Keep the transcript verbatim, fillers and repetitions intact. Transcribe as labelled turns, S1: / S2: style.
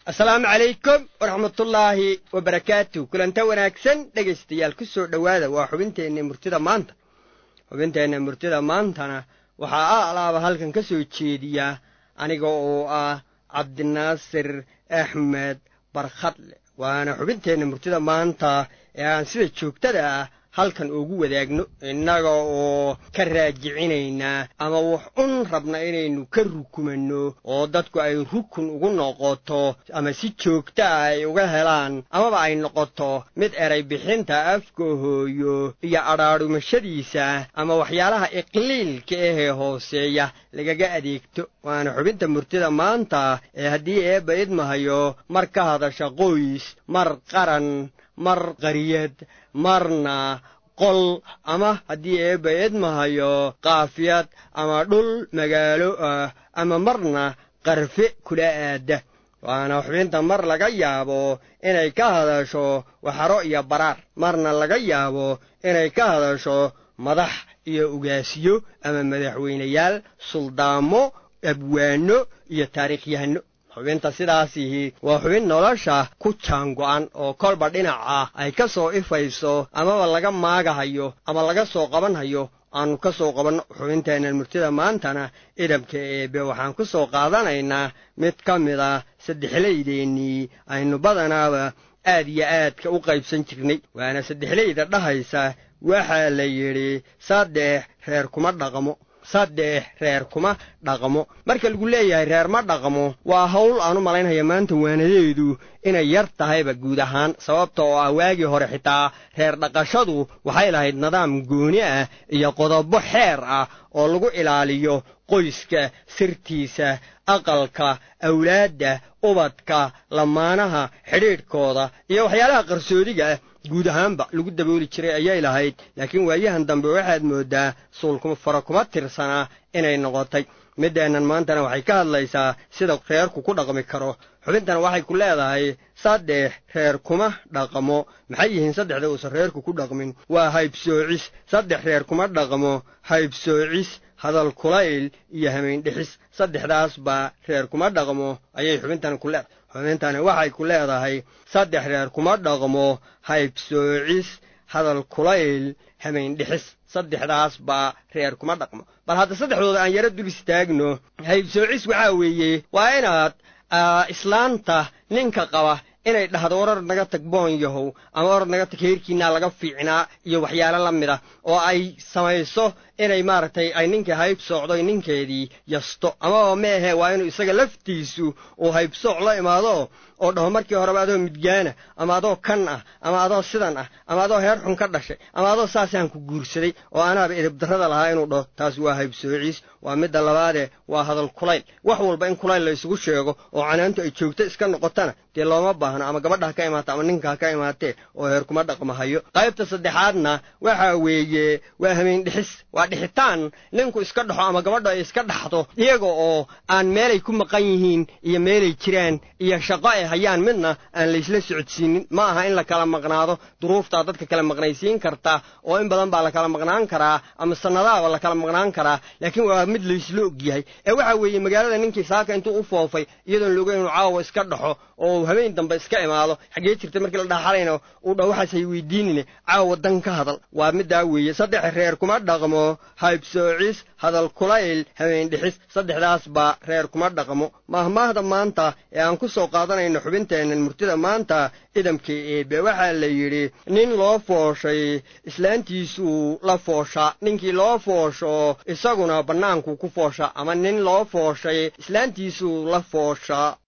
S1: السلام عليكم ورحمة الله وبركاته. كلنتا wanaagsan dhageystayaal ku soo dhawaada waa xubinteena murtida maanta. xubinteena murtida maantana waxa alaaba halkan ka soo jeediya aniga oo ah Cabdinaasir Axmed Barkhadle. waana xubinteena murtida maanta ee aan sida joogtada ah halkan ugu wadaagno inaga oo ka raajicinayna ama wax un rabna inaynu ka rukumano oo dadku ay rukun ugu noqoto ama si joogta ah ay uga helaan ama ay noqoto mid eray bixinta afka hooyo iyo araarumashadiisa ama waxyaalaha iqliilka ee hooseeya lagaga adeegto. waana xubinta murtida maanta ee haddii eebba idmahayo mar ka hadasha qoys, mar qaran, mar qariyad, marna qol, ama haddii eebba idmahayo qaafiyad ama dhul magaalo ah, ama marna qarfe kula aada. waana xubinta mar laga yaabo inay ka hadasho waxaro iyo baraar, marna laga yaabo inay ka hadasho madax iyo ugaasiyo ama madaxweynayaal, suldaamo, abwaano iyo taariikhyahano. xubinta sidaasi waa xubin nolosha ku jaango'an oo kolba dhinaca ay ka soo ifayso amaba laga maagahayo ama laga soo qabanhayo aanu ka soo qabanno. xubinteena murtida maantana idamka eebe waxaan ku soo qaadanaynaa mid ka mid ah saddexleydeenii aynu badanaaba aad iyo aadka u qaybsan jirnay. waana saddexleyda dhahaysa waxaa la yidhi saddex reer kuma dhaqmo. saddex reer kuma dhaqmo marka lagu leeyahay reer ma dhaqmo waa hawl aanu malaynaya maanta waanadeedu inay yar tahayba guud ahaan, sababta oo ah waagii hore xitaa reer dhaqashadu waxay lahayd nidaam gooni ah iyo qodobo xeer ah oo lagu ilaaliyo qoyska, sirtiisa, aqalka, awlaadda, ubadka, lamaanaha, xidhiidhkooda iyo waxyaalaha qarsoodiga ah guud ahaanba lagu dabooli jiray ayay lahayd. laakiin waayahan dambe waxaad moodaa suulkuma fara kuma tirsanaa inay noqotay. mideennan maantana waxay ka hadlaysaa sida reerku ku dhaqmi karo. xubintana waxay ku leedahay saddex reer kuma dhaqmo. maxay yihiin saddexda uusan reerku ku dhaqmin? waa haybsoocis. saddex reer kuma dhaqmo, haybsoocis, hadal kulayl iyo hamayn-dhixis. saddexdaas baa reer kuma dhaqmo ayay xubintana ku leedahay. xubintani waxay ku leedahay saddex reer kuma dhaqmo, haybsoocis, hadal kulayl, hamayn-dhixis. saddexdaas baa reer kuma dhaqmo. bal hadda saddexdooda aan yaro dul istaagno. haybsoocis waxaa weeye waa inaad islaanta ninka qaba inay dhahdo warar naga tag boon yahow ama warar naga tag heerkiinaa laga fiicnaa iyo waxyaalo la mid ah, oo ay samayso inay maaragtay ay ninka haybsoocdo ninkeedii yasto. amaba meehe waa inuu isaga laftiisu uu haybsooc la imaado oo dhaho markii horeba adoo midgaana ama adoo kan ah ama adoo sidan ah ama adoo heer xun ka dhashay ama adoo saasaan ku guursaday oo anaaba edabdarrada lahaa inuu dhaho. taas waa haybsoociis. waa midda labaadee waa hadal kulayl. wax walba in kulayl la isugu sheego oo canaantu ay joogto iska noqotana dee looma baahno, ama gabadha ka imaata ama ninka ka imaatee oo heer kuma dhaqmahayo. qaybta saddexaadna waxaa weeye waa hamayn-dhixis. waa dhixitaan ninku iska dhaxo ama gabadha ay iska dhaxdo iyaga oo aan meelay ku maqan yihiin iyo meelay jiraan iyo shaqo ay hayaan midna aan laysla socodsiinin. ma aha in la kala maqnaado, duruuftaa dadka kala maqnaysiin karta oo in badan baa la kala maqnaan karaa ama sannadaaba la kala maqnaan karaa, laakiin waa mid laysla ogyahay. ee waxaa weeye magaalada ninkii saaka intuu u foofay iyadoon looga inuu caawa iska dhaxo oo habeen dambe iska imaado xaggee jirta markii la dhaxalayna uu dhaho waxaas hay weydiinine caawa dan ka hadal. waa middaa weeye saddex reer kuma dhaqmo, haybsoocis, hadal kulayl, hamayn-dhixis. saddexdaas baa reer kuma dhaqmo. maahmaahda maanta ee aan ku soo qaadanayno xubinteennan murtida maanta idamka eebe waxaa la yidhi nin loo fooshay islaantiisuu la foosha. ninkii loo foosho isaguna bannaanku ku foosha, ama nin loo fooshay islaantiisuu la foosha.